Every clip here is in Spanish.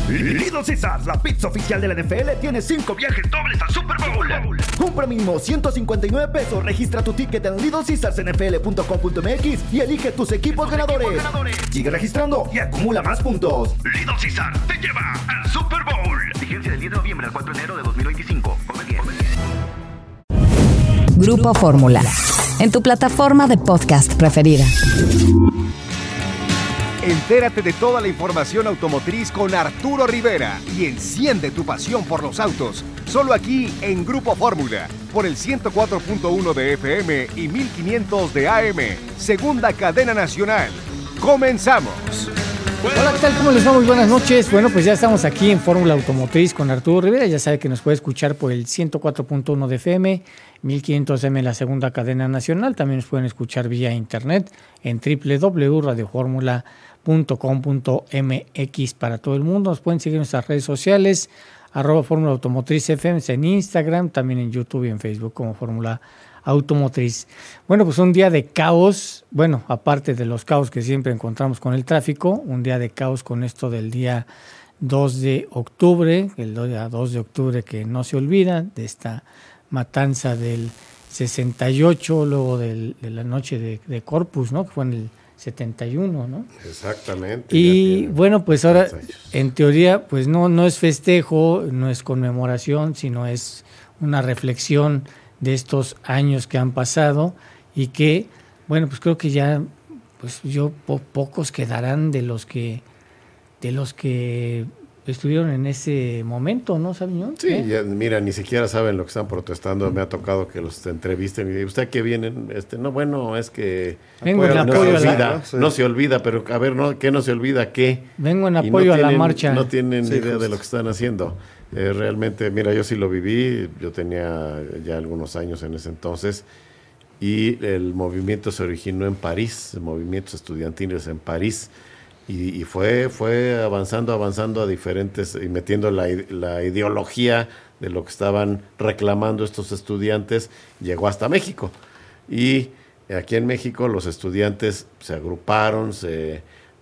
Little Caesars, la pizza oficial de la NFL, tiene 5 viajes dobles al Super Bowl. Compra mínimo $159. Registra tu ticket en LittleCaesarsNFL.com.mx y elige tus equipos ganadores. Sigue registrando y acumula más puntos. Little Caesars te lleva al Super Bowl. Vigencia del 10 de noviembre al 4 de enero de 2025. Come bien. Grupo Fórmula, en tu plataforma de podcast preferida. Entérate de toda la información automotriz con Arturo Rivera y enciende tu pasión por los autos. Solo aquí en Grupo Fórmula, por el 104.1 de FM y 1500 de AM. Segunda cadena nacional. ¡Comenzamos! Hola, ¿qué tal? ¿Cómo les va? Muy buenas noches. Bueno, pues ya estamos aquí en Fórmula Automotriz con Arturo Rivera. Ya sabe que nos puede escuchar por el 104.1 de FM, 1500 AM en la segunda cadena nacional. También nos pueden escuchar vía internet en www.radioformula.com.mx para todo el mundo. Nos pueden seguir en nuestras redes sociales, @Fórmula Automotriz FM en Instagram, también en YouTube y en Facebook como Fórmula Automotriz. Bueno, pues un día de caos, bueno, aparte de los caos que siempre encontramos con el tráfico, un día de caos con esto del día 2 de octubre, el día 2 de octubre que no se olvida, de esta matanza del 68, luego de la noche de Corpus, ¿no? Que fue en el 71, ¿no? Exactamente. Y bueno, pues ahora, en teoría, pues no es festejo, no es conmemoración, sino es una reflexión de estos años que han pasado y que, bueno, pues creo que ya, pues pocos quedarán de los que estuvieron en ese momento, ¿no, Sabiñón? Sí, ya, mira, ni siquiera saben lo que están protestando. Me ha tocado que los entrevisten y digo, ¿usted qué vienen? No, bueno, es que vengo en apoyo no se olvida, pero a ver, no, ¿qué no se olvida? ¿Qué? Vengo en apoyo a la marcha. No tienen idea de lo que están haciendo. Realmente, mira, yo sí lo viví, yo tenía ya algunos años en ese entonces, y el movimiento se originó en París, movimientos estudiantiles en París, y fue avanzando a diferentes, y metiendo la ideología de lo que estaban reclamando estos estudiantes, llegó hasta México. Y aquí en México los estudiantes se agruparon, se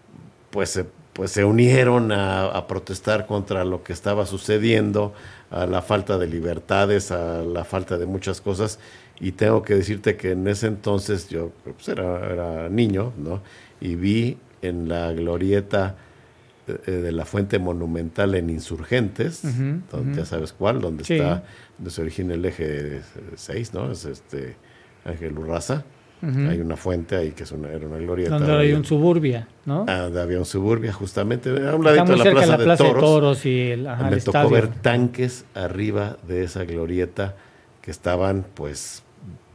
unieron a protestar contra lo que estaba sucediendo, a la falta de libertades, a la falta de muchas cosas. Y tengo que decirte que en ese entonces yo pues era niño, ¿no? Y vi en la glorieta de la Fuente Monumental en Insurgentes, donde ya sabes cuál, donde sí, está, donde se origina el eje 6, ¿no? Es Ángel Urraza. Hay una fuente ahí que era una glorieta. Donde hay un Suburbia, ¿no? Había un Suburbia, justamente, a un ladito de la cerca Plaza de Toros. Y el me tocó estadio. ver tanques arriba de esa glorieta que estaban, pues,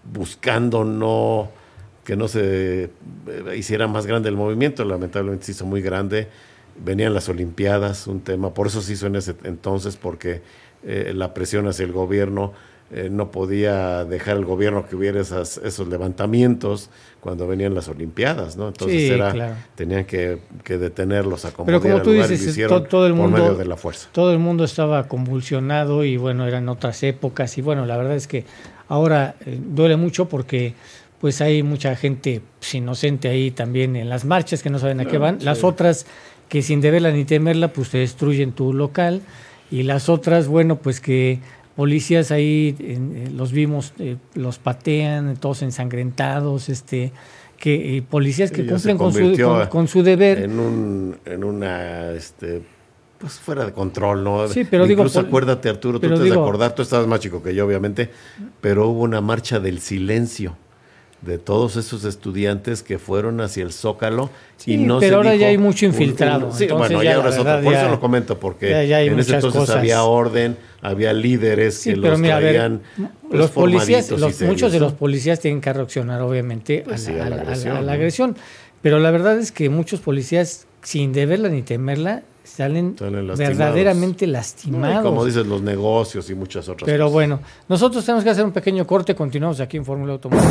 buscando que no se hiciera más grande el movimiento. Lamentablemente se hizo muy grande. Venían las Olimpiadas, un tema. Por eso se hizo en ese entonces, porque la presión hacia el gobierno, no podía dejar el gobierno que hubiera esos levantamientos cuando venían las Olimpiadas, ¿no? Entonces sí, claro, tenían que detenerlos, pero acomodar como tú lugar, dices, y lo hicieron todo el mundo, por medio de la fuerza. Todo el mundo estaba convulsionado y bueno, eran otras épocas y bueno, la verdad es que ahora duele mucho porque pues hay mucha gente inocente ahí también en las marchas que no saben a qué van. Las otras que sin deberla ni temerla, pues te destruyen tu local, y las otras, bueno, pues que policías ahí los vimos, los patean, todos ensangrentados, que policías que cumplen con su deber. En una pues fuera de control, ¿no? Sí, pero incluso acuérdate, Arturo, tú te has de acordar, tú estabas más chico que yo, obviamente, pero hubo una marcha del silencio de todos esos estudiantes que fueron hacia el Zócalo, sí, y no pero se ahora dijo, ya hay mucho infiltrado. Sí, bueno, ya ahora es otro, por eso lo comento, porque ya en ese entonces cosas. Había orden, había líderes que los traían. Los policías, muchos de los ¿no? policías tienen que reaccionar, obviamente, pues a la agresión. Pero la verdad es que muchos policías, sin deberla ni temerla, salen verdaderamente lastimados. No, y como dices, los negocios y muchas otras Pero cosas. Bueno, nosotros tenemos que hacer un pequeño corte. Continuamos aquí en Fórmula Automotriz.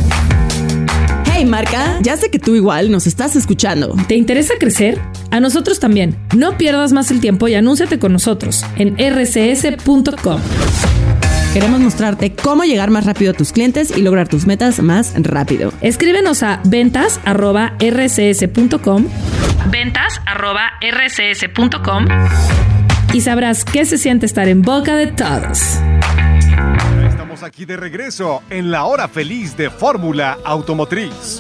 Hey Marca, ya sé que tú igual nos estás escuchando. ¿Te interesa crecer? A nosotros también. No pierdas más el tiempo y anúnciate con nosotros en rcs.com. Queremos mostrarte cómo llegar más rápido a tus clientes y lograr tus metas más rápido. Escríbenos a ventas@rcs.com, ventas@rcs.com y sabrás qué se siente estar en boca de todos. Estamos aquí de regreso en la hora feliz de Fórmula Automotriz.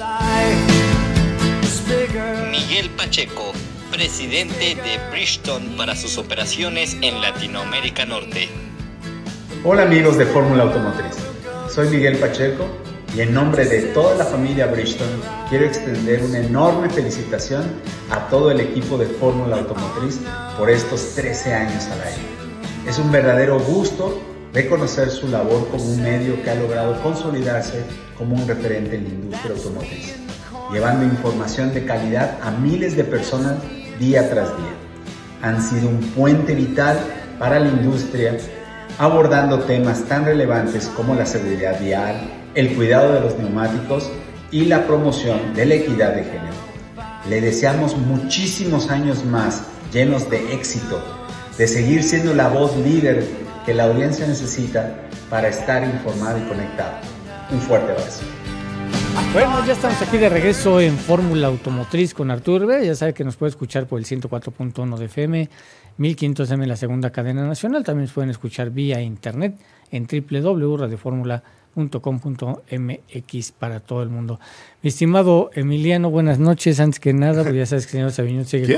Miguel Pacheco, presidente de Bridgestone para sus operaciones en Latinoamérica Norte. Hola amigos de Fórmula Automotriz, soy Miguel Pacheco y en nombre de toda la familia Bridgestone quiero extender una enorme felicitación a todo el equipo de Fórmula Automotriz por estos 13 años al aire. Es un verdadero gusto reconocer su labor como un medio que ha logrado consolidarse como un referente en la industria automotriz, llevando información de calidad a miles de personas día tras día. Han sido un puente vital para la industria, abordando temas tan relevantes como la seguridad vial, el cuidado de los neumáticos y la promoción de la equidad de género. Le deseamos muchísimos años más llenos de éxito, de seguir siendo la voz líder que la audiencia necesita para estar informado y conectado. Un fuerte abrazo. Bueno, ya estamos aquí de regreso en Fórmula Automotriz con Arturo Rivera. Ya sabe que nos puede escuchar por el 104.1 de FM, 1500 M en la segunda cadena nacional. También nos pueden escuchar vía internet en www.radioformula.com.mx para todo el mundo. Mi estimado Emiliano, buenas noches. Antes que nada, pues ya sabes que el señor Saviñón sigue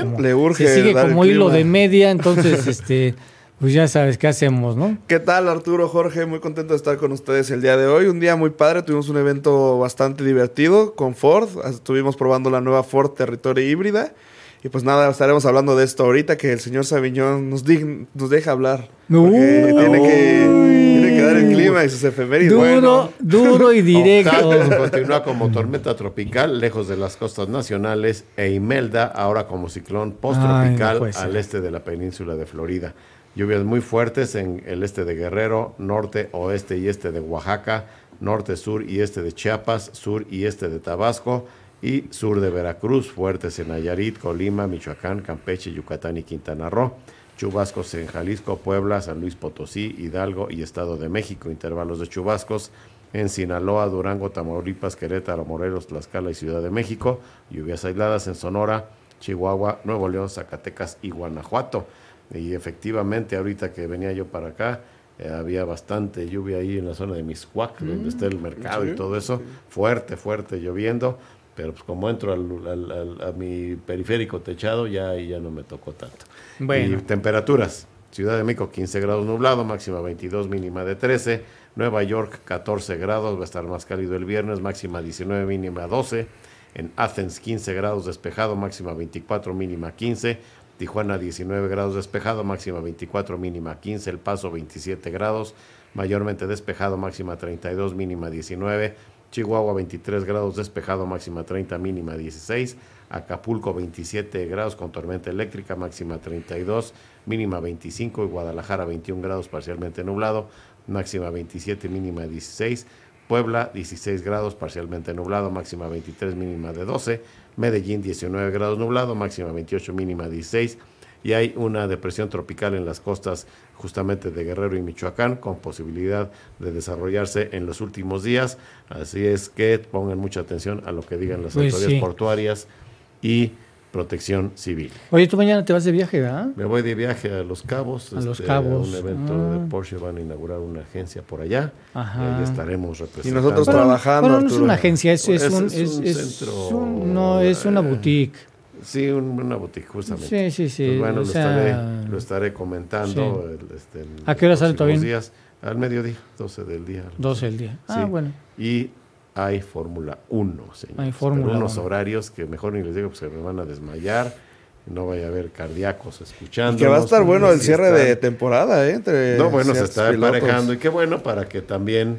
como hilo de media, entonces pues ya sabes qué hacemos, ¿no? ¿Qué tal, Arturo, Jorge? Muy contento de estar con ustedes el día de hoy. Un día muy padre, tuvimos un evento bastante divertido con Ford. Estuvimos probando la nueva Ford Territory híbrida. Y pues nada, estaremos hablando de esto ahorita, que el señor Saviñón nos deja hablar. Porque tiene que dar el clima y sus efemérides. Duro y directo. Continúa como tormenta tropical lejos de las costas nacionales e Imelda ahora como ciclón posttropical al este de la península de Florida. Lluvias muy fuertes en el este de Guerrero, norte, oeste y este de Oaxaca, norte, sur y este de Chiapas, sur y este de Tabasco y sur de Veracruz, fuertes en Nayarit, Colima, Michoacán, Campeche, Yucatán y Quintana Roo. Chubascos en Jalisco, Puebla, San Luis Potosí, Hidalgo y Estado de México. Intervalos de chubascos en Sinaloa, Durango, Tamaulipas, Querétaro, Morelos, Tlaxcala y Ciudad de México. Lluvias aisladas en Sonora, Chihuahua, Nuevo León, Zacatecas y Guanajuato. Y efectivamente, ahorita que venía yo para acá, había bastante lluvia ahí en la zona de Mixcoac, donde está el mercado y todo eso. Fuerte lloviendo. Pero pues como entro a mi periférico techado, ya no me tocó tanto. Bueno. Y temperaturas. Ciudad de México, 15 grados nublado, máxima 22, mínima de 13. Nueva York, 14 grados, va a estar más cálido el viernes, máxima 19, mínima 12. En Athens, 15 grados despejado, máxima 24, mínima 15. Tijuana, 19 grados despejado, máxima 24, mínima 15. El Paso, 27 grados, mayormente despejado, máxima 32, mínima 19. Chihuahua, 23 grados despejado, máxima 30, mínima 16. Acapulco, 27 grados con tormenta eléctrica, máxima 32, mínima 25. Y Guadalajara, 21 grados parcialmente nublado, máxima 27, mínima 16. Puebla, 16 grados parcialmente nublado, máxima 23, mínima de 12. Medellín, 19 grados nublado, máxima 28, mínima 16. Y hay una depresión tropical en las costas justamente de Guerrero y Michoacán, con posibilidad de desarrollarse en los últimos días. Así es que pongan mucha atención a lo que digan las autoridades portuarias y Protección Civil. Oye, tú mañana te vas de viaje, ¿verdad? Me voy de viaje a Los Cabos. A Los Cabos. Un evento de Porsche, van a inaugurar una agencia por allá. Ajá. Y ahí estaremos representando. Y nosotros trabajando. Bueno, no es una agencia, es un centro. No, es una boutique. Sí, una boutique, justamente. Sí. Pues bueno, lo estaré comentando. Sí. ¿A qué hora sale todavía? Días, al mediodía, 12 del día. 12 del día. Sí. Bueno. Y hay Fórmula 1, señores. Hay Fórmula 1. Unos horarios que mejor ni les digo, pues se me van a desmayar. No vaya a haber cardíacos escuchando. Que va a estar bueno el cierre de temporada, Entre se está emparejando. Y qué bueno para que también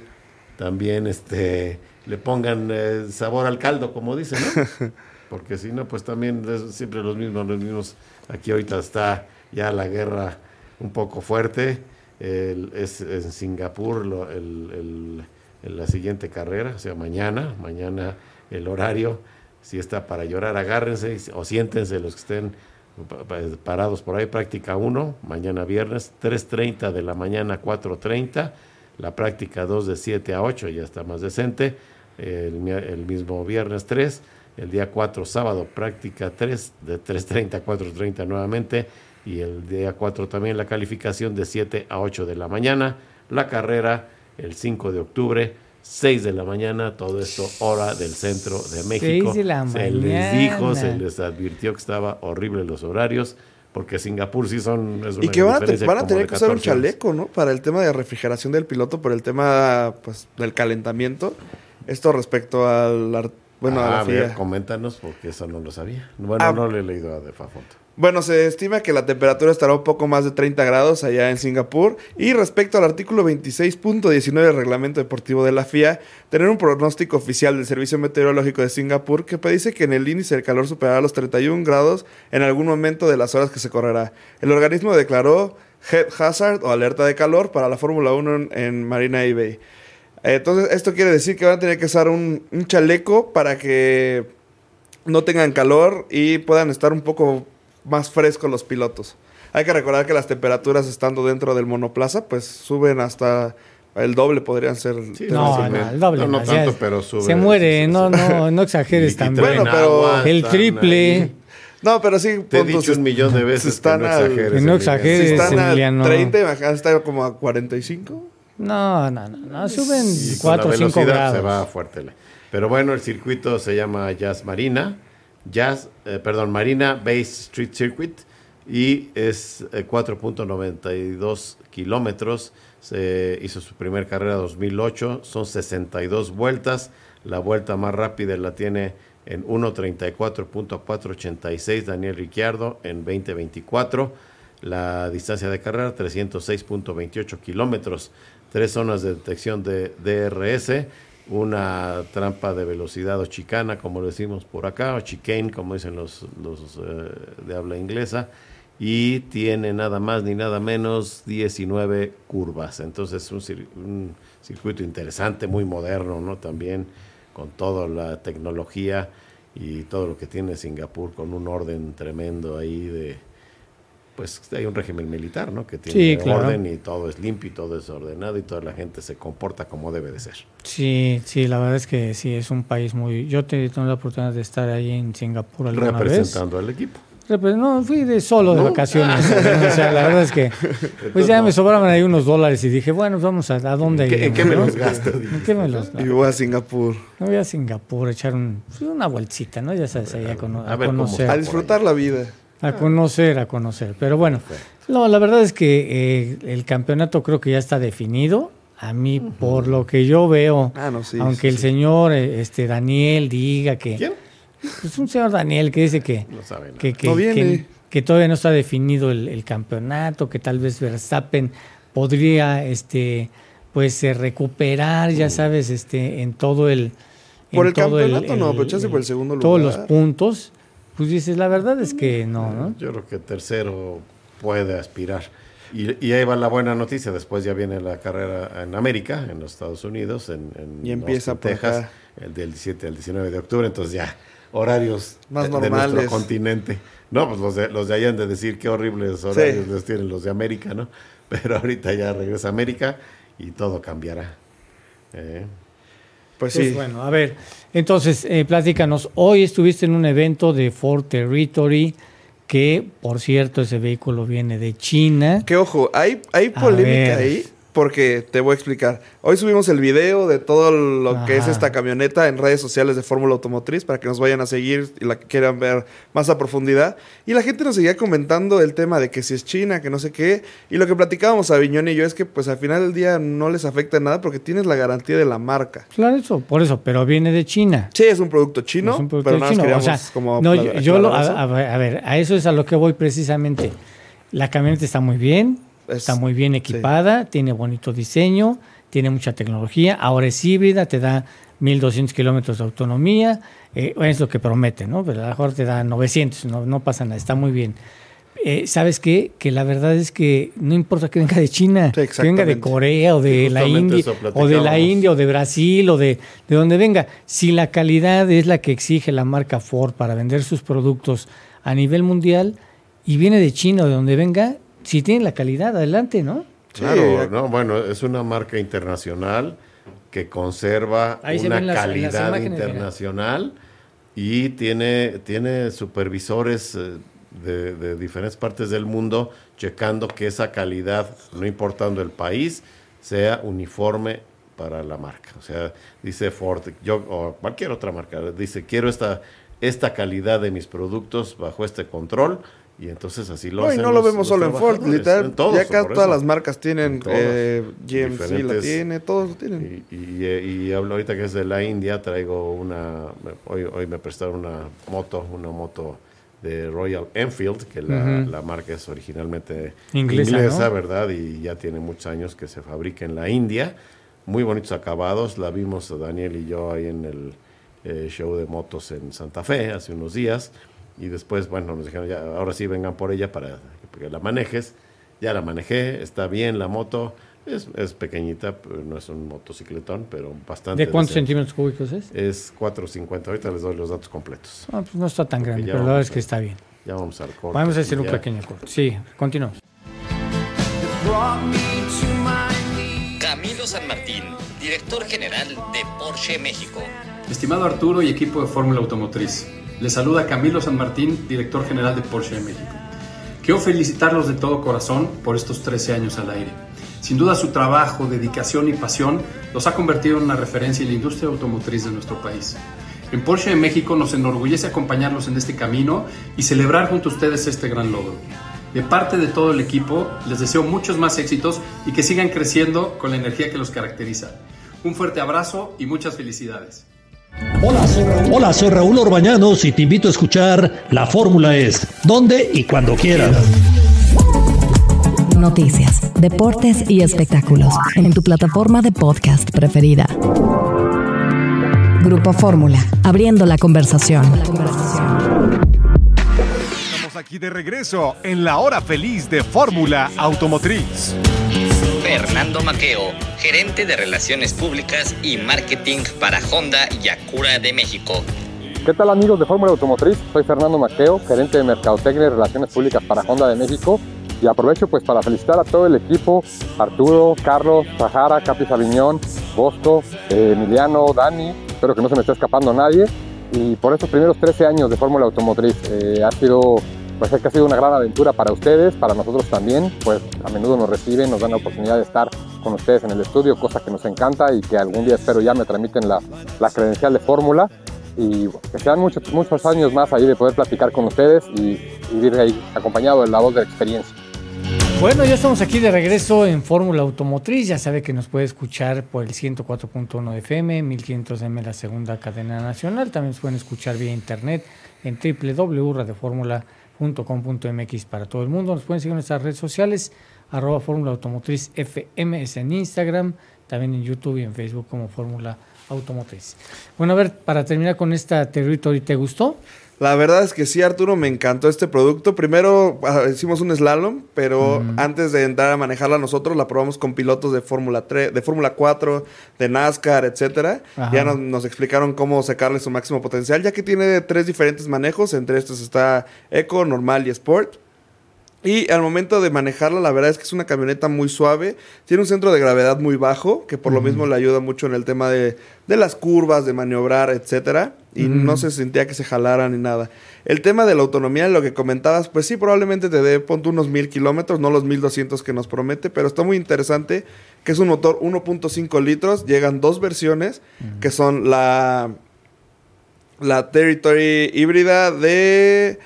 le pongan sabor al caldo, como dicen, ¿no? Porque si no, pues también siempre los mismos. Aquí ahorita está ya la guerra un poco fuerte. Es en Singapur la siguiente carrera, o sea, mañana el horario, si está para llorar, agárrense o siéntense los que estén parados por ahí. Práctica 1, mañana viernes, 3:30 de la mañana, 4:30. La práctica 2 de 7 a 8, ya está más decente. El mismo viernes 3. El día 4, sábado, práctica 3, de 3:30 a 4:30 nuevamente. y el día 4 también la calificación de 7 a 8 de la mañana. La carrera el 5 de octubre, 6 de la mañana, todo esto hora del centro de México. 6 de la se mañana. les dijo, se les advirtió que estaba horrible los horarios, porque Singapur sí es una y que van a diferencia tener como que usar un 14 horas. chaleco, ¿no? Para el tema de refrigeración del piloto, por el tema pues del calentamiento. Esto respecto al a la A ver, FIA. coméntanos, porque eso no lo sabía. Bueno, no lo he leído a Fafonto. Bueno, se estima que la temperatura estará un poco más de 30 grados allá en Singapur. Y respecto al artículo 26.19 del reglamento deportivo de la FIA, tener un pronóstico oficial del Servicio Meteorológico de Singapur que predice que en el índice de calor superará los 31 grados en algún momento de las horas que se correrá. El organismo declaró Head Hazard o alerta de calor para la Fórmula 1 en Marina Bay. Entonces, esto quiere decir que van a tener que usar un chaleco para que no tengan calor y puedan estar un poco más frescos los pilotos. Hay que recordar que las temperaturas estando dentro del monoplaza, pues suben hasta el doble, podrían ser. Sí, No, el doble. No más, tanto, ya pero sube. se muere, no exageres también. Bueno, pero el triple. Ahí. No, pero sí. Te he dicho 1,000,000 de veces están que no exageres. Que no exageres. Si están Emiliano. a 30, imagínate, están como a 45. No, suben Y 4 o 5 velocidad grados. se va fuerte. Pero bueno, el circuito se llama Marina Bay Street Circuit y es 4.92 kilómetros. Se hizo su primer carrera en 2008, son 62 vueltas. La vuelta más rápida la tiene en 1:34.486 Daniel Ricciardo en 2024. La distancia de carrera 306.28 kilómetros. 3 zonas de detección de DRS, una trampa de velocidad o chicana, como lo decimos por acá, o chicane, como dicen los de habla inglesa, y tiene nada más ni nada menos 19 curvas. Entonces un circuito interesante, muy moderno, ¿no? También con toda la tecnología y todo lo que tiene Singapur, con un orden tremendo ahí pues hay un régimen militar, ¿no? Que tiene orden y todo es limpio y todo es ordenado y toda la gente se comporta como debe de ser. Sí, la verdad es que sí, es un país muy... Yo tengo la oportunidad de estar ahí en Singapur alguna vez. Representando al equipo. No, fui de vacaciones. O sea, la verdad es que pues ya me sobraban ahí unos dólares y dije, bueno, vamos a dónde iremos. ¿En qué me los gasto? ¿En qué me los gasto? Y voy a Singapur. Me voy a Singapur a echar una vueltita, ¿no? Ya sabes, ahí a conocer. A disfrutar la vida. A conocer. Pero bueno, no, la verdad es que el campeonato creo que ya está definido. A mí, por lo que yo veo, aunque el señor Daniel diga que... ¿Quién? Es un señor Daniel que dice que todavía no está definido el campeonato, que tal vez Verstappen podría recuperar, ya sabes, en todo el... Por el campeonato no, pero echarse por el segundo lugar. Todos los puntos. Pues dices, la verdad es que no. Yo creo que tercero puede aspirar. Y ahí va la buena noticia. Después ya viene la carrera en América, en los Estados Unidos, y empieza Austin, Texas, el del 17 al 19 de octubre. Entonces ya horarios más de nuestro continente. No, pues los de allá han de decir qué horribles horarios les tienen los de América, ¿no? Pero ahorita ya regresa a América y todo cambiará. Pues sí. Bueno, a ver, entonces, platícanos. Hoy estuviste en un evento de Ford Territory, que, por cierto, ese vehículo viene de China. Que ojo, hay polémica ahí, porque te voy a explicar. Hoy subimos el video de todo lo que es esta camioneta en redes sociales de Fórmula Automotriz, para que nos vayan a seguir y la que quieran ver más a profundidad. Y la gente nos seguía comentando el tema de que si es China, que no sé qué. Y lo que platicábamos a Viñón y yo es que pues al final del día no les afecta nada porque tienes la garantía de la marca. Claro, por eso, pero viene de China. Sí, es un producto chino, pero nada más queríamos a ver, a eso es a lo que voy precisamente. La camioneta está muy bien. Está muy bien equipada, tiene bonito diseño, tiene mucha tecnología. Ahora es híbrida, te da 1,200 kilómetros de autonomía. Es lo que promete, ¿no? Pero a lo mejor te da 900, no pasa nada, está muy bien. ¿Sabes qué? Que la verdad es que no importa que venga de China, que venga de Corea o de la India, o de Brasil, o de donde venga. Si la calidad es la que exige la marca Ford para vender sus productos a nivel mundial y viene de China o de donde venga, si tiene la calidad, adelante, ¿no? Claro, no, bueno, es una marca internacional que conserva una calidad internacional y tiene supervisores de diferentes partes del mundo, checando que esa calidad, no importando el país, sea uniforme para la marca. O sea, dice Ford, o cualquier otra marca, dice, quiero esta calidad de mis productos bajo este control, y entonces así lo hacen. Y no lo vemos solo en Ford, literal, ya acá todas las marcas tienen, GMC la tiene, todos lo tienen. Y hablo ahorita que es de la India, traigo hoy me prestaron una moto de Royal Enfield, que la marca es originalmente inglesa, ¿no? ¿Verdad? Y ya tiene muchos años que se fabrica en la India. Muy bonitos acabados, la vimos Daniel y yo ahí en el show de motos en Santa Fe hace unos días, y después, bueno, nos dijeron, ya, ahora sí vengan por ella para que la manejes. Ya la manejé, está bien la moto, es pequeñita, no es un motocicletón, pero bastante. ¿De cuántos centímetros cúbicos es? Es 450, ahorita les doy los datos completos. Pues no está tan grande, pero la verdad es que está bien. Ya vamos al corte. Vamos a hacer un pequeño corte. Sí, continuamos. Camilo San Martín, director general de Porsche México. Estimado Arturo y equipo de Fórmula Automotriz, les saluda Camilo San Martín, director general de Porsche México. Quiero felicitarlos de todo corazón por estos 13 años al aire. Sin duda su trabajo, dedicación y pasión los ha convertido en una referencia en la industria automotriz de nuestro país. En Porsche México nos enorgullece acompañarlos en este camino y celebrar junto a ustedes este gran logro. De parte de todo el equipo, les deseo muchos más éxitos y que sigan creciendo con la energía que los caracteriza. Un fuerte abrazo y muchas felicidades. Hola, soy Raúl Orbañanos y te invito a escuchar La Fórmula Es, donde y cuando quieras. Noticias, deportes y espectáculos en tu plataforma de podcast preferida. Grupo Fórmula, abriendo la conversación. Estamos aquí de regreso en la hora feliz de Fórmula Automotriz. Fernando Maqueo, gerente de Relaciones Públicas y Marketing para Honda y Acura de México. ¿Qué tal, amigos de Fórmula Automotriz? Soy Fernando Maqueo, gerente de Mercadotecnia y Relaciones Públicas para Honda de México, y aprovecho pues para felicitar a todo el equipo, Arturo, Carlos, Sahara, Capi Sabiñón, Bosco, Emiliano, Dani, espero que no se me esté escapando nadie, y por estos primeros 13 años de Fórmula Automotriz ha sido una gran aventura para ustedes, para nosotros también, pues a menudo nos reciben, nos dan la oportunidad de estar con ustedes en el estudio, cosa que nos encanta y que algún día espero ya me tramiten la credencial de Fórmula, y que sean muchos años más ahí de poder platicar con ustedes y vivir ahí acompañado de la voz de la experiencia. Bueno, ya estamos aquí de regreso en Fórmula Automotriz. Ya sabe que nos puede escuchar por el 104.1 de FM, 1500 M la segunda cadena nacional. También nos pueden escuchar vía internet en www.radioformula.com.mx para todo el mundo. Nos pueden seguir en nuestras redes sociales, @Fórmula Automotriz FM, es en Instagram, también en YouTube y en Facebook como Fórmula Automotriz. Bueno, a ver, para terminar con esta Territory, ¿te gustó? La verdad es que sí, Arturo, me encantó este producto. Primero hicimos un slalom, pero antes de entrar a manejarla nosotros la probamos con pilotos de Fórmula 3, de Fórmula 4, de NASCAR, etcétera. Ya nos explicaron cómo sacarle su máximo potencial, ya que tiene 3 diferentes manejos. Entre estos está Eco, Normal y Sport. Y al momento de manejarla, la verdad es que es una camioneta muy suave. Tiene un centro de gravedad muy bajo, que por lo mismo le ayuda mucho en el tema de las curvas, de maniobrar, etcétera. Y no se sentía que se jalara ni nada. El tema de la autonomía, lo que comentabas, pues sí, probablemente te dé, ponte unos 1000 kilómetros, no los 1200 que nos promete, pero está muy interesante que es un motor 1.5 litros. Llegan 2 versiones, que son la Territory híbrida de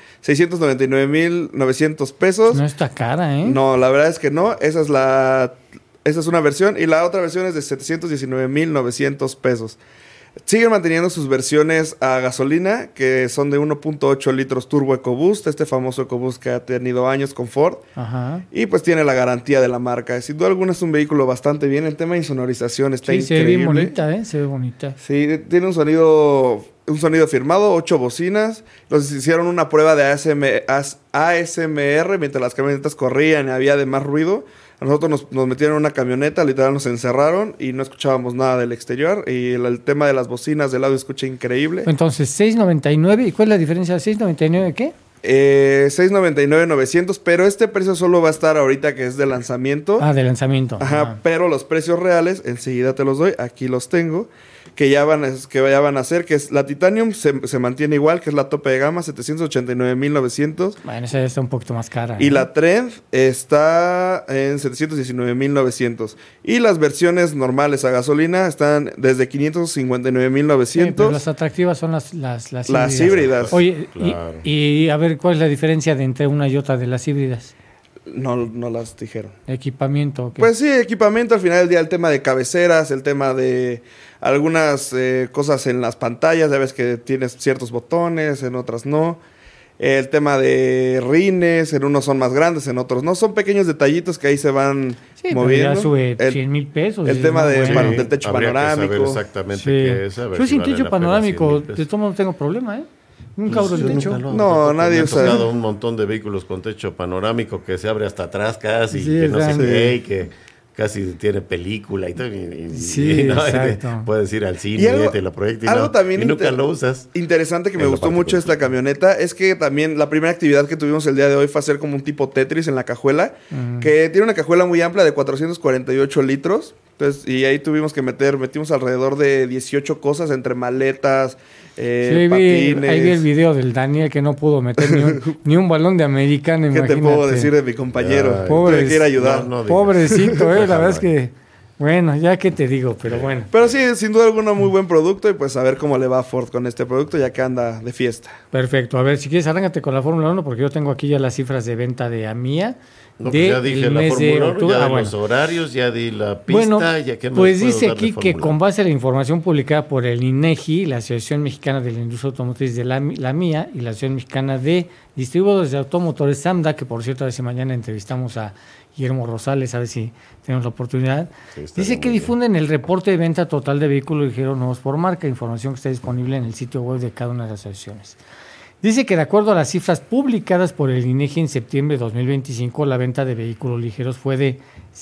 699,900 pesos. No está cara, ¿eh? No, la verdad es que no. Esa es una versión. Y la otra versión es de 719,900 pesos. Siguen manteniendo sus versiones a gasolina, que son de 1.8 litros turbo EcoBoost, este famoso EcoBoost que ha tenido años con Ford. Y pues tiene la garantía de la marca. Sin duda alguna es un vehículo bastante bien. El tema de insonorización está increíble. Se ve bien bonita, ¿eh? Se ve bonita. Sí, tiene un sonido firmado, 8 bocinas. Los hicieron una prueba de ASMR mientras las camionetas corrían y había de más ruido. A nosotros nos metieron en una camioneta, literal nos encerraron y no escuchábamos nada del exterior. Y el tema de las bocinas del audio escucha increíble. Entonces, $699. ¿Y cuál es la diferencia de $699 qué? $699,900, pero este precio solo va a estar ahorita que es de lanzamiento. De lanzamiento. Ajá, pero los precios reales, enseguida te los doy, aquí los tengo, que ya van a ser, que es la Titanium, se mantiene igual, que es la tope de gama, $789,900. Bueno, esa está un poquito más cara. Y la Trend está en $719,900. Y las versiones normales a gasolina están desde $559,900. Sí, pero las atractivas son las híbridas. Oye, Claro. y a ver, ¿cuál es la diferencia entre una y otra de las híbridas? No las dijeron. ¿Equipamiento? ¿O qué? Pues sí, equipamiento, al final del día el tema de cabeceras, el tema de algunas cosas en las pantallas, ya ves que tienes ciertos botones, en otras no. El tema de rines, en unos son más grandes, en otros no. Son pequeños detallitos que ahí se van moviendo. Pero ya sube $100,000. El tema del techo Habría panorámico. que saber exactamente qué es. A ver Yo si sin vale techo la pena panorámico, $100,000. de todo modo no tengo problema, ¿eh? Nunca abro el Yo techo. nunca lo- No, tampoco. nadie Me ha usa. tocado un montón de vehículos con techo panorámico que se abre hasta atrás casi, Sí, que no sé exacto. qué, y que casi tiene película y todo. Sí, ¿no? exacto. Puedes ir al cine Y algo- y te lo proyecta y, algo no, también y nunca lo usas. Interesante que me Es lo gustó parte mucho esta camioneta es que también la primera actividad que tuvimos el día de hoy fue hacer como un tipo Tetris en la cajuela, que tiene una cajuela muy amplia de 448 litros. Entonces, y ahí tuvimos que metimos alrededor de 18 cosas entre maletas, Sí, ahí patines. vi el video del Daniel que no pudo meter ni un balón de americano, ¿Qué imagínate. te puedo decir de mi compañero? Tuve que ir a ayudar. Pobrecito, la verdad es que, bueno, ya que te digo, pero bueno. Pero sí, sin duda alguna, muy buen producto y pues a ver cómo le va a Ford con este producto ya que anda de fiesta. Perfecto, a ver, si quieres arráncate con la Fórmula 1 porque yo tengo aquí ya las cifras de venta de AMIA. No, pues ya dije la Fórmula 1, ya di los horarios, ya di la pista, Bueno, ya que pues dice aquí que con base a la información publicada por el INEGI, la Asociación Mexicana de la Industria Automotriz de la MIA y la Asociación Mexicana de Distribuidores de Automotores, SAMDA, que por cierto a ver si mañana entrevistamos a Guillermo Rosales, a ver si tenemos la oportunidad. Dice que difunden el reporte de venta total de vehículos ligeros nuevos por marca, información que está disponible en el sitio web de cada una de las asociaciones. Dice que de acuerdo a las cifras publicadas por el INEGI en septiembre de 2025, la venta de vehículos ligeros fue de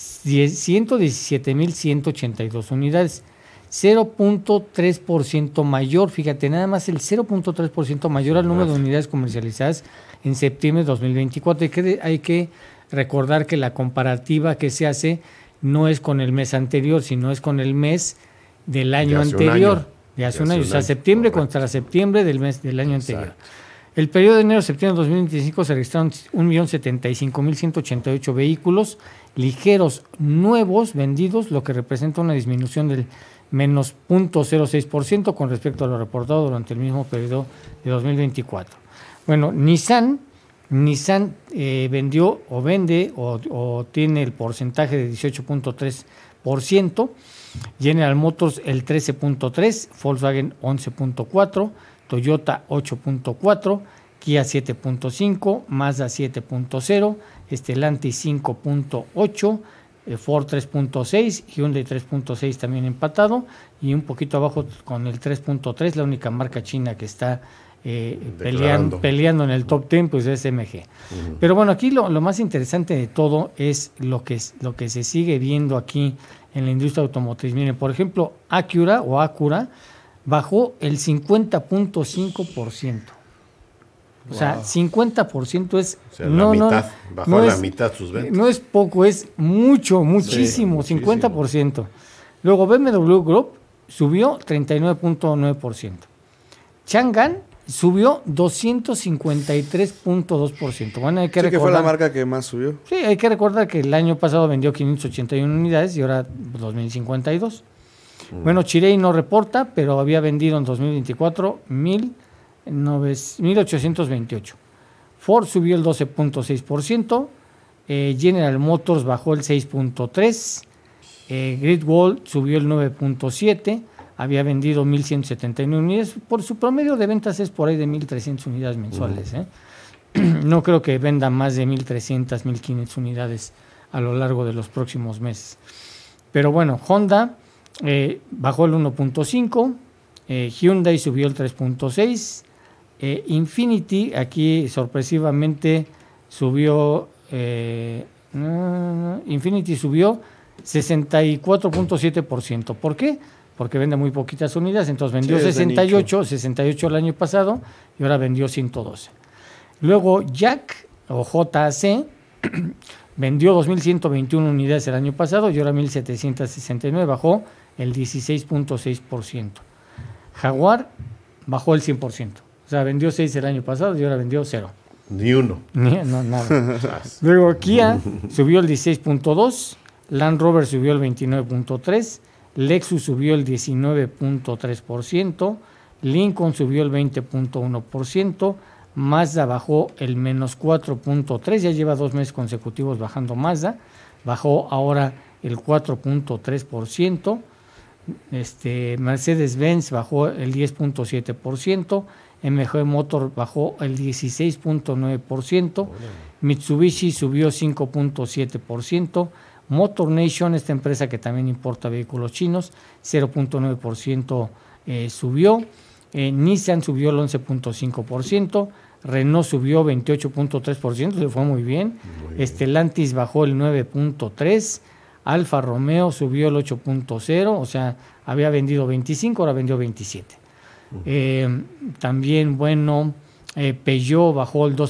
117,182 unidades, 0.3% mayor, fíjate, nada más el 0.3% mayor al número de unidades comercializadas en septiembre de 2024. Hay que recordar que la comparativa que se hace no es con el mes anterior, sino es con el mes del año anterior, de hace un año, o sea, septiembre contra septiembre del año anterior. El periodo de enero-septiembre de 2025 se registraron 1,075,188 vehículos ligeros nuevos vendidos, lo que representa una disminución del menos 0.06% con respecto a lo reportado durante el mismo periodo de 2024. Bueno, Nissan vendió o vende o tiene el porcentaje de 18.3%, General Motors el 13.3%, Volkswagen 11.4%, Toyota 8.4%, Kia 7.5%, Mazda 7.0%, Stellantis 5.8%, Ford 3.6%, Hyundai 3.6% también empatado, y un poquito abajo con el 3.3%, la única marca china que está peleando en el top 10, pues es MG. Pero bueno, aquí lo más interesante de todo es lo que se sigue viendo aquí en la industria automotriz. Miren, por ejemplo, Acura bajó el 50.5%. O sea, 50% es... O sea, la mitad, bajó la mitad sus ventas. No es poco, es muchísimo, 50%. Luego BMW Group subió 39.9%. Chang'an subió 253.2%. Bueno, hay que recordar que fue la marca que más subió. Sí, hay que recordar que el año pasado vendió 581 unidades y ahora 2.052. Bueno, Chery no reporta, pero había vendido en 2024 1,828. Ford subió el 12.6%, General Motors bajó el 6.3%, Great Wall subió el 9.7%, había vendido 1,179 unidades. Por su promedio de ventas es por ahí de 1,300 unidades mensuales. No creo que venda más de 1,300, 1,500 unidades a lo largo de los próximos meses. Pero bueno, Honda bajó el 1.5%, Hyundai subió el 3.6%, Infiniti aquí sorpresivamente subió, Infiniti subió 64.7%. ¿Por qué? Porque vende muy poquitas unidades, entonces vendió 68 el año pasado y ahora vendió 112. Luego Jack o JAC vendió 2.121 unidades el año pasado y ahora 1.769, bajó el 16.6%. Jaguar bajó el 100%, o sea, vendió 6 el año pasado y ahora vendió 0. Ni uno. No, nada. Luego Kia subió el 16.2%, Land Rover subió el 29.3%, Lexus subió el 19.3%, Lincoln subió el 20.1%, Mazda bajó el menos 4.3%, ya lleva 2 meses consecutivos bajando Mazda, bajó ahora el 4.3%, Mercedes-Benz bajó el 10.7%, MG Motor bajó el 16.9%, Mitsubishi subió 5.7%, Motor Nation, esta empresa que también importa vehículos chinos, 0.9% subió, Nissan subió el 11.5%, Renault subió 28.3%, le fue muy bien, Stellantis bajó el 9.3%, Alfa Romeo subió el 8.0%, o sea, había vendido 25, ahora vendió 27. También, bueno, Peugeot bajó el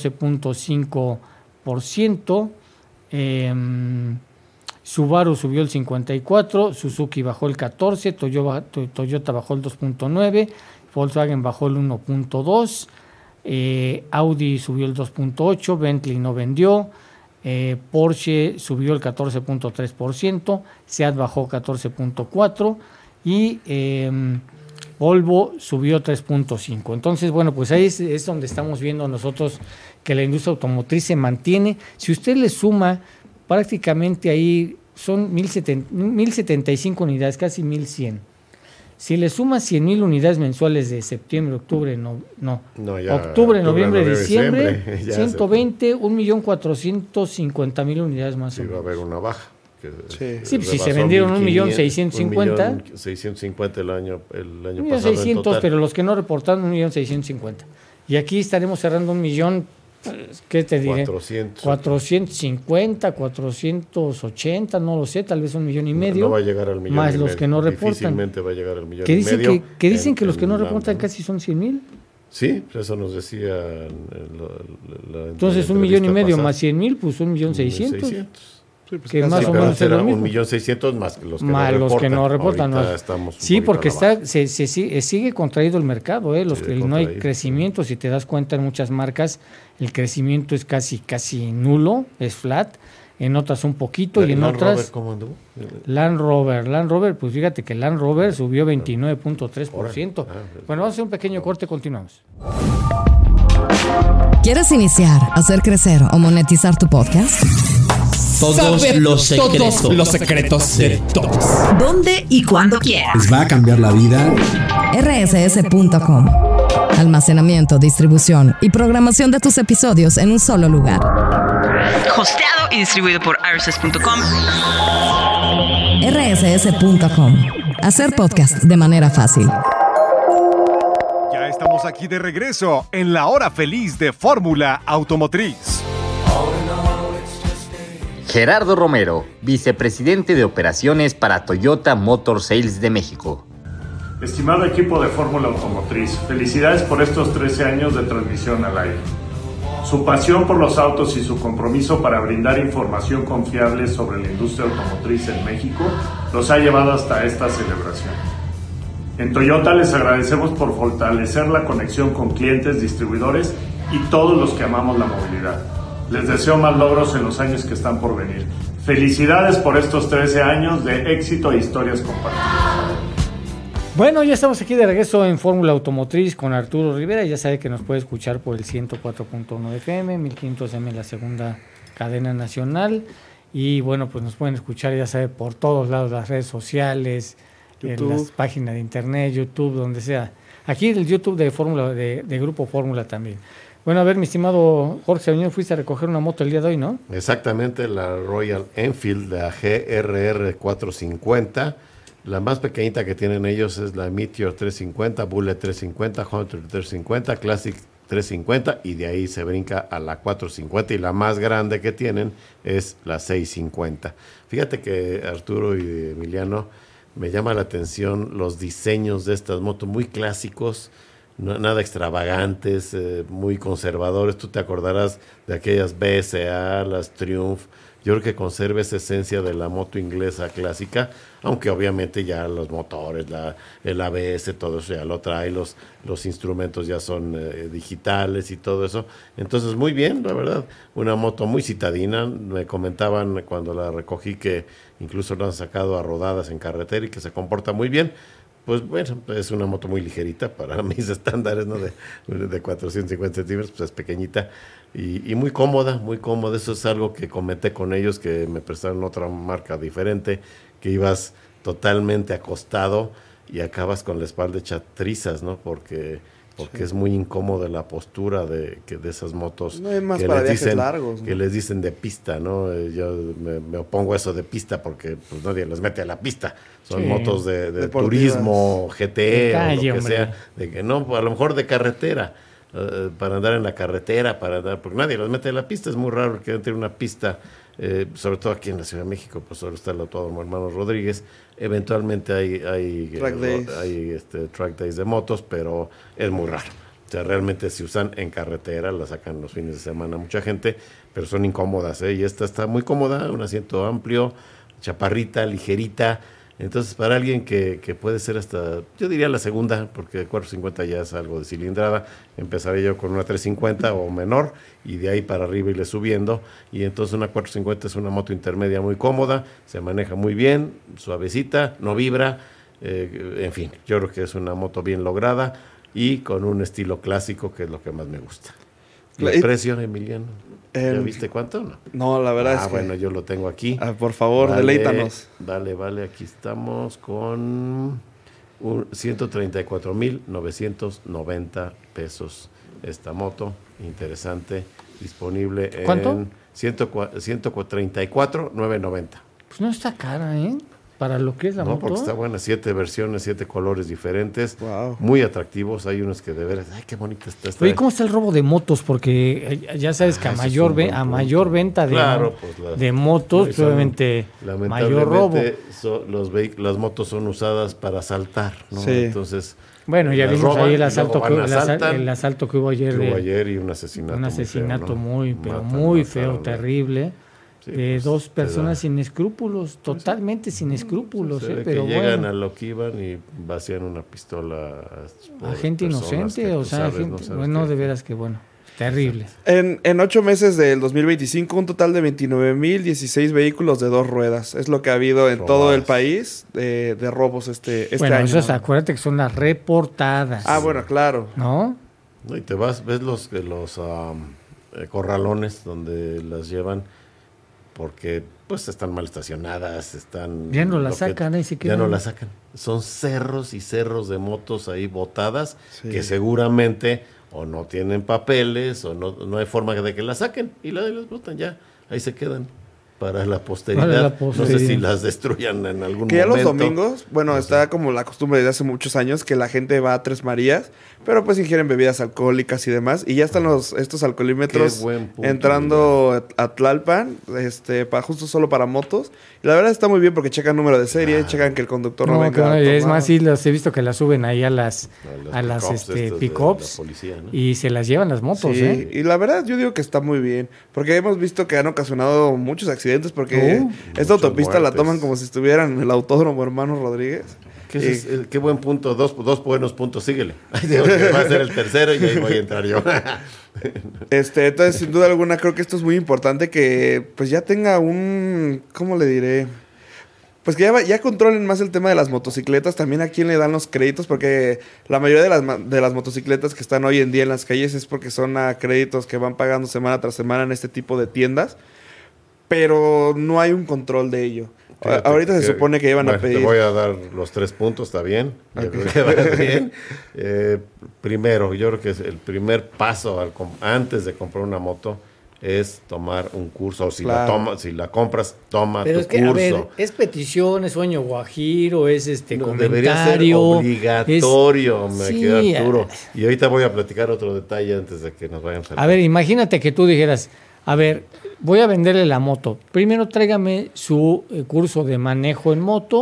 12.5%, Subaru subió el 54%, Suzuki bajó el 14%, Toyota bajó el 2.9%, Volkswagen bajó el 1.2%, Audi subió el 2.8%, Bentley no vendió, Porsche subió el 14.3%, Seat bajó 14.4% y Volvo subió 3.5%. Entonces, bueno, pues ahí es donde estamos viendo nosotros que la industria automotriz se mantiene. Si usted le suma, prácticamente ahí son 1.075 unidades, casi 1.100. Si le sumas 100,000 unidades mensuales de septiembre, octubre, octubre, noviembre, diciembre, 120, 1.450.000 unidades más. Sí, va a haber una baja. Sí, pues si se vendieron 1.650.000. 1.650.000 el año pasado. 1.600.000, pero los que no reportaron 1.650.000. Y aquí estaremos cerrando 1.000.000. ¿Qué te diré? 450, 480, no lo sé, tal vez 1,5 millones. No va a llegar al 1,5 millones. Más los que no reportan. Difícilmente va a llegar al 1,5 millones. millones. Que dicen que los que no reportan casi son 100,000. Sí, eso nos decía. Entonces 1,5 millones más 100,000, pues 1,600,000. Sí, pues que más o menos es lo mismo. 1,600,000 más que los que más no reportan. Los que no reportan. Sí, porque sigue contraído el mercado, no hay crecimiento. Si te das cuenta, en muchas marcas el crecimiento es casi nulo, es flat. En otras un poquito y en otras. Rover, ¿cómo anduvo? Land Rover, pues fíjate que Land Rover subió 29.3%. Bueno, vamos a hacer un pequeño corte, continuamos. ¿Quieres iniciar, hacer crecer o monetizar tu podcast? Todos los secretos de todos. ¿Dónde y cuándo quieras? Les va a cambiar la vida. rss.com. Almacenamiento, distribución y programación de tus episodios en un solo lugar. Hosteado y distribuido por rss.com. rss.com. Hacer podcast de manera fácil. Ya estamos aquí de regreso en la hora feliz de Fórmula Automotriz. Gerardo Romero, vicepresidente de operaciones para Toyota Motor Sales de México. Estimado equipo de Fórmula Automotriz, felicidades por estos 13 años de transmisión al aire. Su pasión por los autos y su compromiso para brindar información confiable sobre la industria automotriz en México los ha llevado hasta esta celebración. En Toyota les agradecemos por fortalecer la conexión con clientes, distribuidores y todos los que amamos la movilidad. Les deseo más logros en los años que están por venir. Felicidades por estos 13 años de éxito e historias compartidas. Bueno, ya estamos aquí de regreso en Fórmula Automotriz con Arturo Rivera. Ya sabe que nos puede escuchar por el 104.1 FM, 1500 M, la segunda cadena nacional. Y bueno, pues nos pueden escuchar, ya sabe, por todos lados, las redes sociales, en las páginas de internet, YouTube, donde sea. Aquí el YouTube de Fórmula, de Grupo Fórmula también. Bueno, a ver, mi estimado Jorge Sabiñón, fuiste a recoger una moto el día de hoy, ¿no? Exactamente, la Royal Enfield, la GRR 450. La más pequeñita que tienen ellos es la Meteor 350, Bullet 350, Hunter 350, Classic 350 y de ahí se brinca a la 450 y la más grande que tienen es la 650. Fíjate que Arturo y Emiliano, me llama la atención los diseños de estas motos, muy clásicos, nada extravagantes, muy conservadores. Tú te acordarás de aquellas BSA, las Triumph. Yo creo que conserva esa esencia de la moto inglesa clásica, aunque obviamente ya los motores, el ABS, todo eso ya lo trae, los instrumentos ya son digitales y todo eso. Entonces, muy bien, la verdad, una moto muy citadina. Me comentaban cuando la recogí que incluso lo han sacado a rodadas en carretera y que se comporta muy bien. Pues bueno, es una moto muy ligerita para mis estándares, ¿no? De 450 centímetros, pues es pequeñita y muy cómoda, muy cómoda. Eso es algo que comenté con ellos, que me prestaron otra marca diferente, que ibas totalmente acostado y acabas con la espalda hecha trizas, ¿no? Porque es muy incómoda la postura de esas motos. No hay más para viajes largos, ¿no? Que les dicen de pista, ¿no? Yo me opongo a eso de pista porque pues nadie les mete a la pista. Son motos de turismo, GT, o lo que sea. De que no, a lo mejor de carretera, para andar en la carretera, porque nadie los mete a la pista. Es muy raro que entre una pista, sobre todo aquí en la Ciudad de México, pues solo está el Autódromo Hermanos Rodríguez. Eventualmente hay track days de motos, pero es muy raro. O sea, realmente se usan en carretera, la sacan los fines de semana mucha gente, pero son incómodas, ¿eh? Y esta está muy cómoda, un asiento amplio, chaparrita, ligerita. Entonces, para alguien que puede ser hasta, yo diría la segunda, porque 450 ya es algo de cilindrada, empezaré yo con una 350 o menor, y de ahí para arriba irle subiendo, y entonces una 450 es una moto intermedia muy cómoda, se maneja muy bien, suavecita, no vibra, en fin, yo creo que es una moto bien lograda, y con un estilo clásico, que es lo que más me gusta. ¿Y el precio, Emiliano? ¿Ya viste cuánto? No, la verdad es que... bueno, yo lo tengo aquí. Por favor, deleítanos. Vale, aquí estamos con 134,990 pesos esta moto. Interesante, disponible ¿cuánto? En 134,990. Pues no está cara, ¿eh? Para lo que es la moto. No, porque está buena, 7 versiones, 7 colores diferentes, muy atractivos. Hay unos que de veras, ay, qué bonita está esta. Oye, ¿cómo está el robo de motos? Porque ya sabes que a mayor venta de motos, no, obviamente mayor robo. Las motos son usadas para asaltar, ¿no? Sí. Entonces, bueno, ya vimos ahí el asalto que hubo ayer. Y un asesinato. Un asesinato muy feo, ¿no? muy feo, terrible. Sí, de dos personas sin escrúpulos, totalmente sin escrúpulos, pero que llegan a lo que iban y vacían una pistola a gente inocente, o sea, gente, bueno, de veras que bueno, terrible. En 8 meses del 2025, un total de 29,016 vehículos de 2 ruedas. Es lo que ha habido en todo el país de robos este bueno, año. Eso es, acuérdate que son las reportadas. Bueno, claro. ¿No? Y te ves los corralones donde las llevan, porque pues están mal estacionadas, ya no las sacan, ya no las sacan. Son cerros y cerros de motos ahí botadas, que seguramente o no tienen papeles o no hay forma de que las saquen y las botan ya, ahí se quedan para la posteridad. No sé si las destruyan en algún momento. Que ya los domingos, está como la costumbre desde hace muchos años que la gente va a Tres Marías, pero pues ingieren bebidas alcohólicas y demás, y ya están estos alcoholímetros entrando a Tlalpan, justo solo para motos. Y la verdad está muy bien porque checan número de serie, checan que el conductor no venga. Es más, sí, los he visto que las suben ahí a las pick-ups, ¿no? Y se las llevan las motos, sí, y la verdad yo digo que está muy bien, porque hemos visto que han ocasionado muchos accidentes, porque esta autopista la toman como si estuvieran en el Autódromo Hermanos Rodríguez. Qué buen punto, dos buenos puntos, síguele. Va a ser el tercero y ahí voy a entrar yo. Entonces, sin duda alguna, creo que esto es muy importante, que pues ya tenga ¿cómo le diré? Pues que ya controlen más el tema de las motocicletas, también a quién le dan los créditos, porque la mayoría de las motocicletas que están hoy en día en las calles es porque son a créditos que van pagando semana tras semana en este tipo de tiendas, pero no hay un control de ello. Ahorita se supone que iban a pedir... Te voy a dar los 3 puntos, ¿está bien? Yo creo que va bien. Primero, yo creo que el primer paso antes de comprar una moto es tomar un curso, o si la compras, toma tu curso. A ver, es petición, es sueño guajiro, es comentario. Debería ser obligatorio, Arturo. Y ahorita voy a platicar otro detalle antes de que nos vayamos a ver, imagínate que tú dijeras, a ver, voy a venderle la moto. Primero tráigame su curso de manejo en moto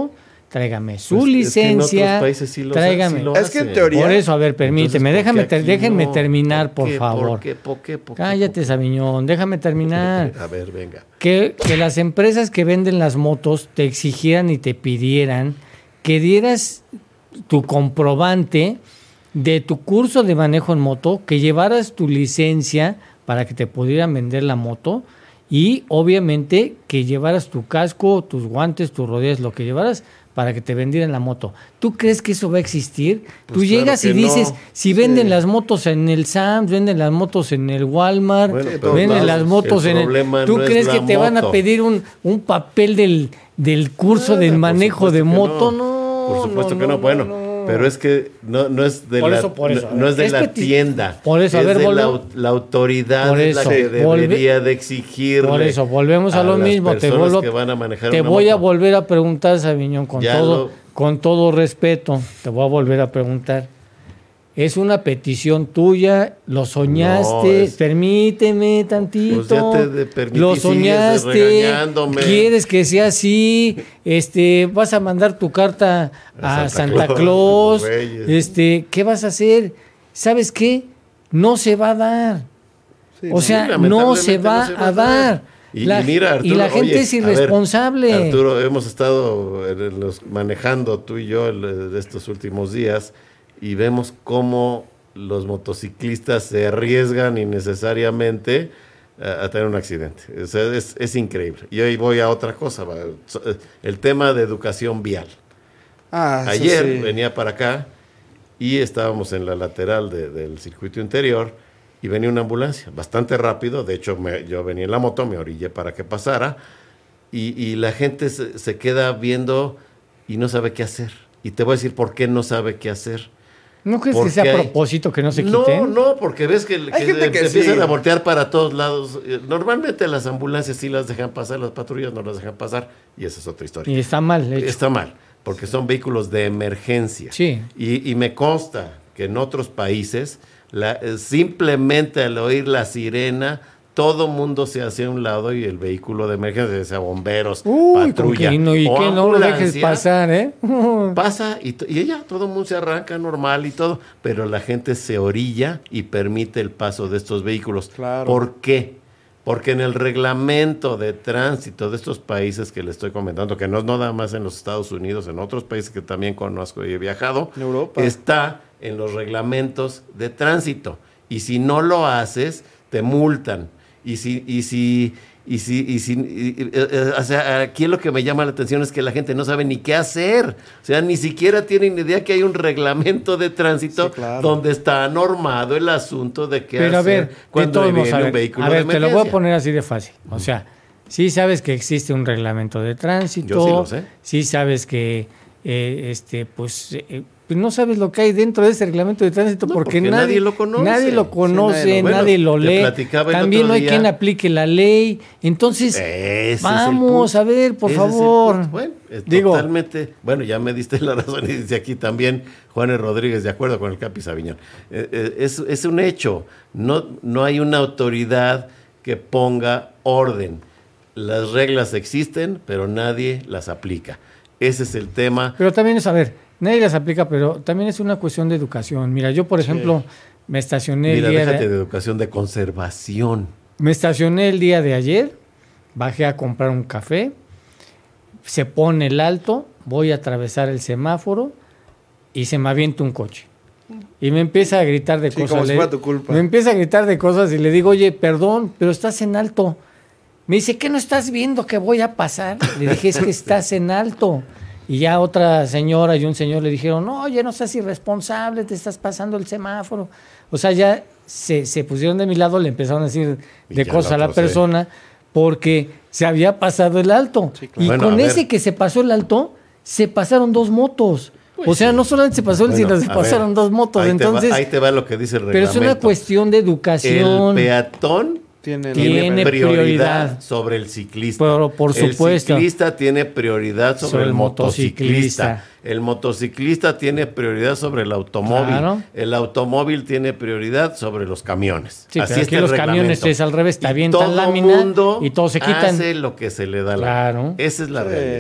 tráigame su licencia, en otros países sí tráigame. Sí lo es que en teoría. Por eso, a ver, permíteme, déjenme terminar, por favor. ¿Por qué? Cállate, Sabiñón, déjame terminar. A ver, venga. Que las empresas que venden las motos te exigieran y te pidieran que dieras tu comprobante de tu curso de manejo en moto, que llevaras tu licencia para que te pudieran vender la moto y obviamente que llevaras tu casco, tus guantes, tus rodillas, lo que llevaras para que te vendieran la moto. ¿Tú crees que eso va a existir? Pues tú llegas y dices, no. si venden las motos en el Sam's, venden las motos en el Walmart, venden las motos en el... ¿Tú crees que te van a pedir un papel del curso del manejo de moto? No. Por supuesto que no. Bueno, pero es que no es de no es de la tienda. Por eso, es de la autoridad es la que debería de exigirle. Por eso, volvemos a lo mismo. Te voy a volver a preguntar, Sabiñón, con todo respeto, te voy a volver a preguntar. Es una petición tuya, lo soñaste, permíteme tantito, pues ya te permití, lo soñaste, quieres que sea así, vas a mandar tu carta a Santa Claus, ¿qué vas a hacer? ¿Sabes qué? No se va a dar, no se va a dar. Y mira, Arturo, la gente es irresponsable. Ver, Arturo, hemos estado manejando tú y yo de estos últimos días y vemos cómo los motociclistas se arriesgan innecesariamente a tener un accidente. O sea, es increíble. Y hoy voy a otra cosa, el tema de educación vial. Ayer venía para acá y estábamos en la lateral del circuito interior y venía una ambulancia, bastante rápido. De hecho, yo venía en la moto, me orillé para que pasara y la gente se queda viendo y no sabe qué hacer. Y te voy a decir por qué no sabe qué hacer. ¿No crees que sea a propósito que no se quiten? No, porque ves que empiezan a voltear para todos lados. Normalmente las ambulancias sí las dejan pasar, las patrullas no las dejan pasar, y esa es otra historia. Y está mal hecho. Está mal, porque son vehículos de emergencia. Sí. Y me consta que en otros países, simplemente al oír la sirena, todo mundo se hace a un lado y el vehículo de emergencia, sea bomberos, patrulla y que no lo dejes pasar, pasa y ya todo el mundo se arranca normal y todo, pero la gente se orilla y permite el paso de estos vehículos. Claro. ¿Por qué? Porque en el reglamento de tránsito de estos países que le estoy comentando, que no es nada más en los Estados Unidos, en otros países que también conozco y he viajado, en Europa, está en los reglamentos de tránsito. Y si no lo haces, te multan. O sea, aquí lo que me llama la atención es que la gente no sabe ni qué hacer. O sea, ni siquiera tienen idea que hay un reglamento de tránsito donde está normado el asunto de qué hacer cuando viene un vehículo de emergencia. Te lo voy a poner así de fácil. O sea, sí sabes que existe un reglamento de tránsito. Yo sí lo sé. Sí sabes que pues no sabes lo que hay dentro de ese reglamento de tránsito porque nadie lo conoce. Nadie lo conoce, nadie lo lee. También no hay quien aplique la ley. Entonces, vamos a ver, por favor. Bueno, totalmente. Bueno, ya me diste la razón y dice aquí también Juanes Rodríguez, de acuerdo con el Capi Sabiñón. Es un hecho. No hay una autoridad que ponga orden. Las reglas existen, pero nadie las aplica. Ese es el tema. Pero también es, nadie las aplica, pero también es una cuestión de educación. Mira, yo, por ejemplo, me estacioné el día déjate de educación, de conservación. Me estacioné el día de ayer, bajé a comprar un café, se pone el alto, voy a atravesar el semáforo y se me avienta un coche. Y me empieza a gritar de cosas. Como si fuera tu culpa. Me empieza a gritar de cosas y le digo, oye, perdón, pero estás en alto. Me dice, ¿qué no estás viendo que voy a pasar? Le dije, es que estás en alto. Y ya otra señora y un señor le dijeron, no, oye, no seas irresponsable, te estás pasando el semáforo. O sea, ya se pusieron de mi lado, le empezaron a decir de cosas a la persona porque se había pasado el alto. Sí, claro. Y bueno, con ese que se pasó el alto, se pasaron 2 motos. Pues o sea, no solamente se pasó sino se pasaron 2 motos. Entonces, ahí te va lo que dice el reglamento. Pero es una cuestión de educación. El peatón tiene prioridad sobre el ciclista. Pero, por supuesto. El ciclista tiene prioridad sobre el motociclista. El motociclista tiene prioridad sobre el automóvil. Claro. El automóvil tiene prioridad sobre los camiones. Sí, así aquí los camiones es al revés, te avientan lámina y todos se quitan. Hace lo que se le da la gana. Esa es la realidad.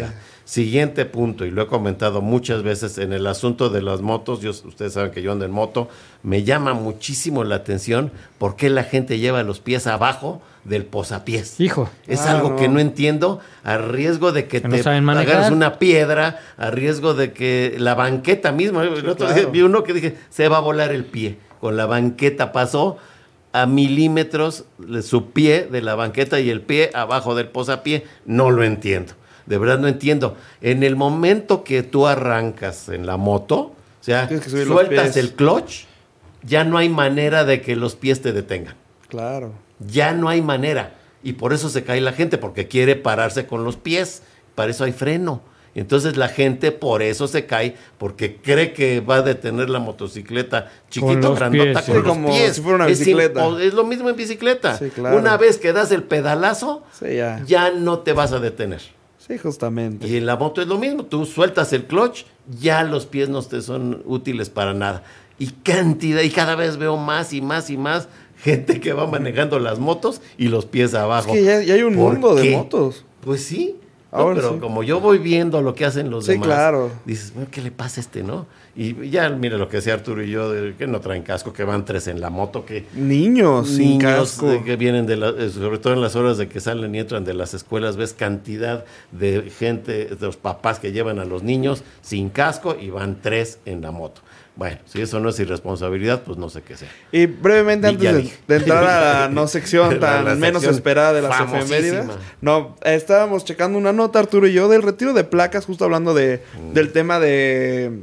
Siguiente punto, y lo he comentado muchas veces en el asunto de las motos, ustedes saben que yo ando en moto, me llama muchísimo la atención por qué la gente lleva los pies abajo del posapiés. Hijo. Es algo que no entiendo, a riesgo de que no te saben manejar. agarres una piedra, a riesgo de que la banqueta misma, el otro día vi uno que dije, se va a volar el pie, con la banqueta pasó a milímetros su pie de la banqueta y el pie abajo del posapié, no lo entiendo. De verdad no entiendo. En el momento que tú arrancas en la moto, o sea, sueltas el clutch, ya no hay manera de que los pies te detengan. Claro. Ya no hay manera. Y por eso se cae la gente, porque quiere pararse con los pies. Para eso hay freno. Entonces la gente por eso se cae, porque cree que va a detener la motocicleta chiquito, grandota, con los pies. Si fuera una bicicleta. Es lo mismo en bicicleta. Sí, claro. Una vez que das el pedalazo, sí, ya no te vas a detener. Sí, justamente. Y en la moto es lo mismo, tú sueltas el clutch, ya los pies no te son útiles para nada. Y cada vez veo más y más y más gente que va manejando las motos y los pies abajo. Es que ya hay un mundo de motos. Pues sí. Ahora pero sí. Como yo voy viendo lo que hacen los demás, claro. Dices, bueno, ¿qué le pasa a este, no? Y ya, mira lo que decía Arturo y yo, que no traen casco, que van 3 en la moto, que niños sin casco, que vienen sobre todo en las horas de que salen y entran de las escuelas, ves cantidad de gente, de los papás que llevan a los niños sin casco y van 3 en la moto. Bueno, si eso no es irresponsabilidad, pues no sé qué sea. Y brevemente, antes de entrar a la no sección tan menos esperada de las efemérides, estábamos checando una nota, Arturo y yo, del retiro de placas, justo hablando del tema de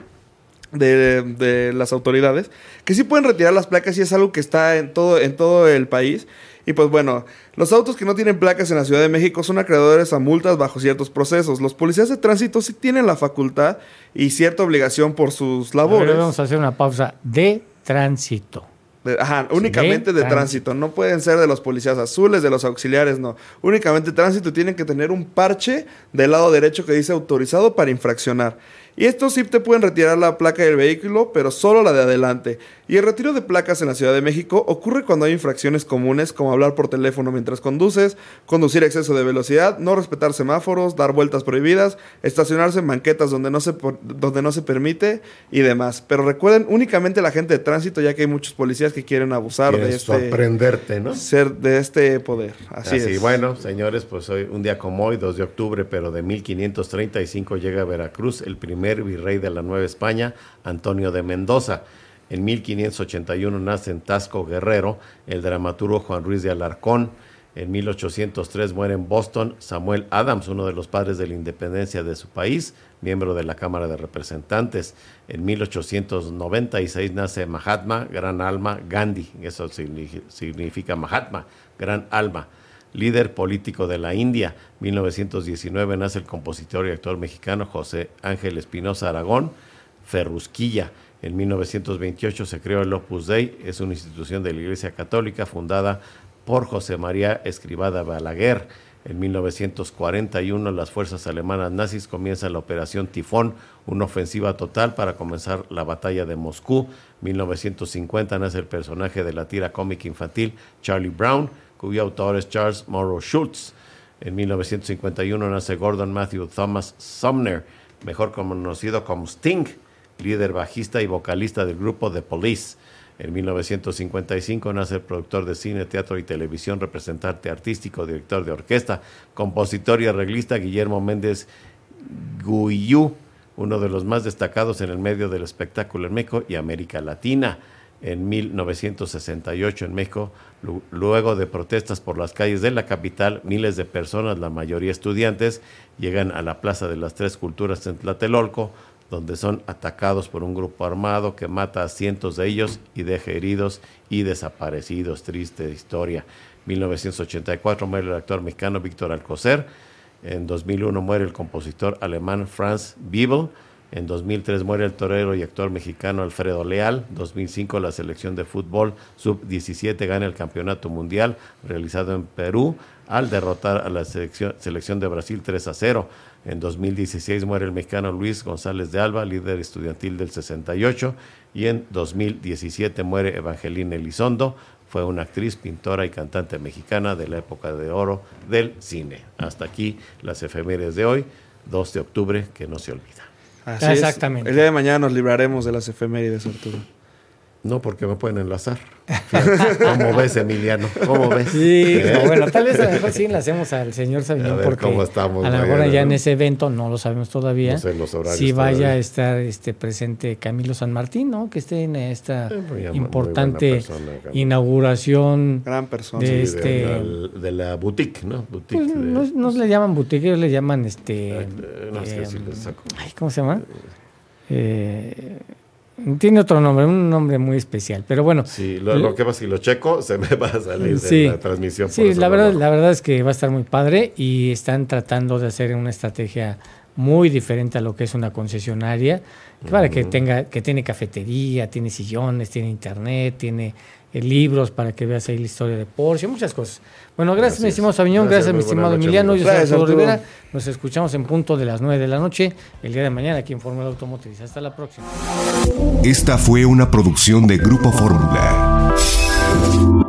las autoridades, que sí pueden retirar las placas y es algo que está en todo el país. Y pues bueno, los autos que no tienen placas en la Ciudad de México son acreedores a multas bajo ciertos procesos. Los policías de tránsito sí tienen la facultad y cierta obligación por sus labores. Pero vamos a hacer una pausa de tránsito. Únicamente de tránsito. No pueden ser de los policías azules, de los auxiliares, no. Únicamente tránsito, tienen que tener un parche del lado derecho que dice autorizado para infraccionar. Y estos sí te pueden retirar la placa del vehículo, pero solo la de adelante. Y el retiro de placas en la Ciudad de México ocurre cuando hay infracciones comunes como hablar por teléfono mientras conduces, conducir a exceso de velocidad, no respetar semáforos, dar vueltas prohibidas, estacionarse en banquetas donde no se permite y demás. Pero recuerden, únicamente la gente de tránsito, ya que hay muchos policías que quieren abusar de sorprenderte, ¿no? De este poder. Así es. Bueno, señores, pues hoy, un día como hoy, 2 de octubre, pero de 1535 llega a Veracruz el primer virrey de la Nueva España, Antonio de Mendoza. En 1581 nace en Tasco, Guerrero, el dramaturgo Juan Ruiz de Alarcón. En 1803 muere en Boston Samuel Adams, uno de los padres de la independencia de su país, miembro de la Cámara de Representantes. En 1896 nace Mahatma, gran alma, Gandhi, eso significa Mahatma, gran alma, líder político de la India. 1919 nace el compositor y actor mexicano José Ángel Espinosa Aragón, Ferrusquilla. En 1928 se creó el Opus Dei, es una institución de la Iglesia Católica fundada por José María Escrivá Balaguer. En 1941 las fuerzas alemanas nazis comienzan la Operación Tifón, una ofensiva total para comenzar la batalla de Moscú. 1950 nace el personaje de la tira cómica infantil Charlie Brown, cuyo autor es Charles Morrow Schultz. En 1951 nace Gordon Matthew Thomas Sumner, mejor conocido como Sting, líder bajista y vocalista del grupo The Police. En 1955 nace el productor de cine, teatro y televisión, representante artístico, director de orquesta, compositor y arreglista Guillermo Méndez Guyú, uno de los más destacados en el medio del espectáculo en México y América Latina. En 1968 en México, luego de protestas por las calles de la capital, miles de personas, la mayoría estudiantes, llegan a la Plaza de las Tres Culturas en Tlatelolco, donde son atacados por un grupo armado que mata a cientos de ellos y deja heridos y desaparecidos. Triste historia. 1984 muere el actor mexicano Víctor Alcocer. En 2001 muere el compositor alemán Franz Biebel. En 2003 muere el torero y actor mexicano Alfredo Leal. 2005 la selección de fútbol sub-17 gana el campeonato mundial realizado en Perú al derrotar a la selección de Brasil 3-0. En 2016 muere el mexicano Luis González de Alba, líder estudiantil del 68. Y en 2017 muere Evangelina Elizondo. Fue una actriz, pintora y cantante mexicana de la época de oro del cine. Hasta aquí las efemérides de hoy. 2 de octubre, que no se olvida. Así exactamente. El día de mañana nos libraremos de las efemérides, Arturo. No, porque me pueden enlazar. ¿Cómo ves, Emiliano? ¿Cómo ves? Sí, bueno, tal vez a lo mejor sí le hacemos al señor Sabiñón, porque cómo estamos, a lo mejor allá en ese evento, no lo sabemos todavía, no sé los horarios si vaya todavía. a estar presente Camilo San Martín, ¿no? Que esté en esta importante inauguración. Gran persona. De la boutique, ¿no? Boutique pues, no le llaman boutique, ellos le llaman no, es que sí les saco. ¿cómo se llama? Tiene otro nombre, un nombre muy especial, pero bueno. Sí, lo que va, si lo checo, se me va a salir de la transmisión. Sí, la verdad es que va a estar muy padre y están tratando de hacer una estrategia muy diferente a lo que es una concesionaria, para que tiene cafetería, tiene sillones, tiene internet, tiene libros para que veas ahí la historia de Porsche, muchas cosas. Bueno, gracias, mi estimado Sabiñón, gracias mi estimado Emiliano. Yo soy Arturo Rivera. Nos escuchamos en punto de las 9 de la noche, el día de mañana, aquí en Fórmula Automotriz. Hasta la próxima. Esta fue una producción de Grupo Fórmula.